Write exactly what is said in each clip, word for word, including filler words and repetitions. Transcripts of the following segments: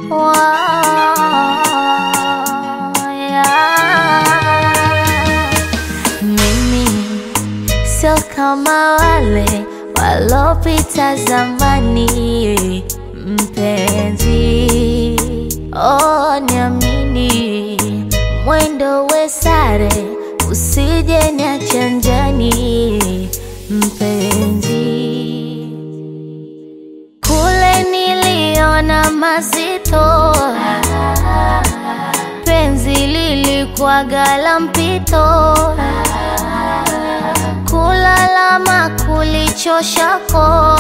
Wow, yeah. Mimi sio kama wale walopita zamani, mpenzi. Oh, niamini, mwendo we sare, usije niacha njiani, mpenzi. Kule niliona mazito, penzi lilikuwa gala mpito, kulalama kulichoshako,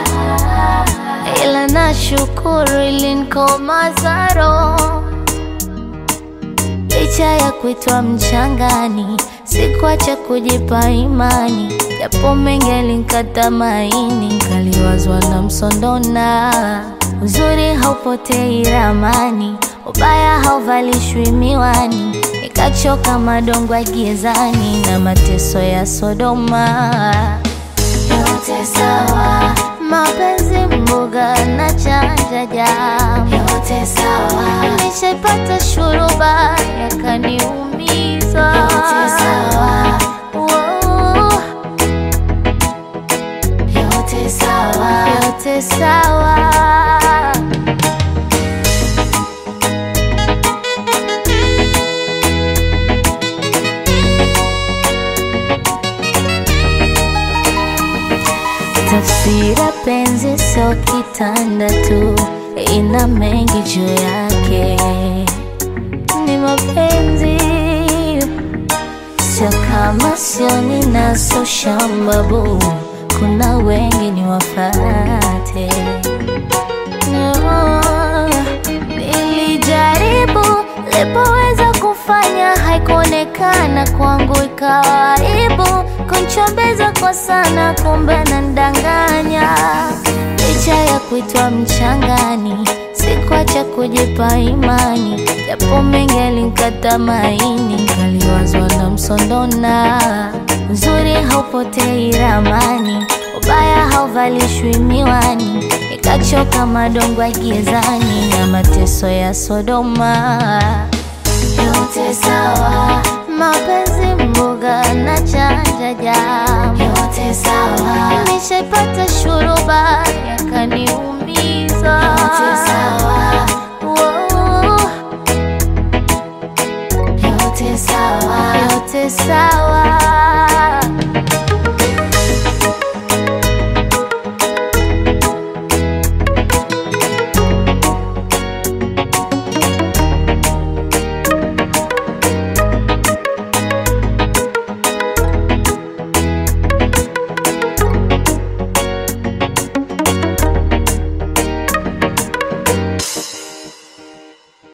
ila nashukuru ilinikomaza roho. Licha ya kuitwa mchangani, sikuacha kujipa imani, japo mengi yalinikata maini, nikaliwazwa na msondona. Uzuri haupotei ramani, ubaya hauvalishwi miwani, nikachoka madongwa gizani na mateso ya Sodoma. Yote sawa, mapenzi mboga na chanja jamu, yote sawa. Nishaipata shuruba yakaniumiza, yote sawa. Wow. Yote sawa, yote sawa. Tafsira penzi sio kitanda tu, ina mengi juu yake. Ni mapenzi sio kama sio ninaso shambabu, kuna wengi ni wafate. No, nilijaribu lipoweza kufanya, haikuonekana kwangu ikawa aibu, kunchombeza kwa sana kumbe nandanganya. Licha ya kuitwa mchangani, sikuacha kujipa imani, japo mengi yalinikata maini, nikaliwazwa na msondona. Uzuri haupotei ramani, ubaya hauvalishwi miwani, nikachoka madongwa gizani na mateso ya Sodoma. Yote sawa, mapenzi mboga na chanja jamu, yote sawa. Nishaipata shuruba yakaniumiza, yote sawa.